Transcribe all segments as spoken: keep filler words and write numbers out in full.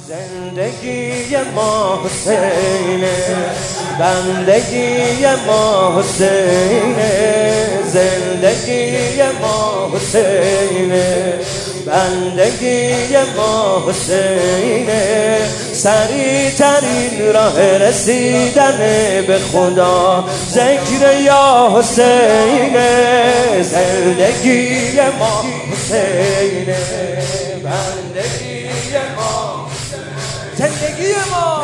زندگی ما حسینه، بندگی ما حسینه، زندگی ما حسینه، بندگی ما حسینه، سریع ترین راه رسیدن به خدا ذکر یا حسینه، زندگی ما حسینه، بندگی ما، زندگی ما،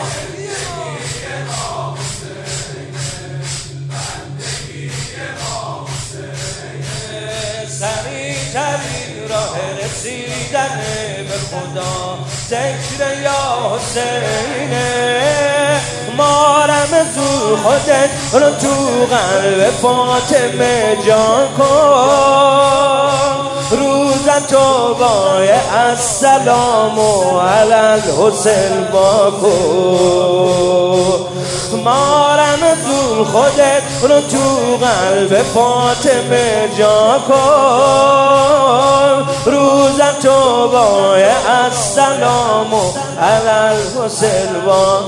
سریع ترین راه رسیدن به خدا ذکر یا حسینه، مارم زور خودت رو تو قلب فاطمه جان کن، روز تو بای السلام و علی الحسین با کن، مارم زور خودت رو تو قلب فاطمه جا کن، روز تو بای السلام و علی الحسین با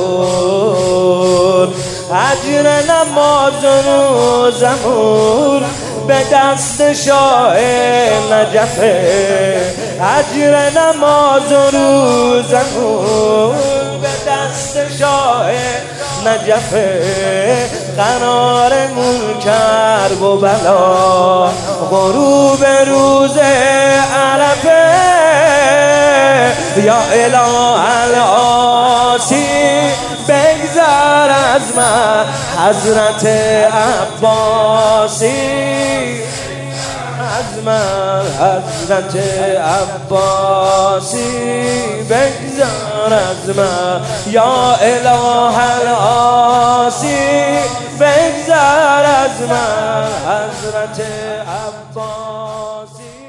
کن، اجر نماز روزمون به دست شاه نجفه، اجر نماز روزمون به دست شاه نجفه، قرار منکر و بلا غروب روز عرفه، یا اله العاصی بگذر از من حضرت عباسی، از من حضرت عباسی بگذر از من، یا اله العاصی بگذر از من حضرت عباسی.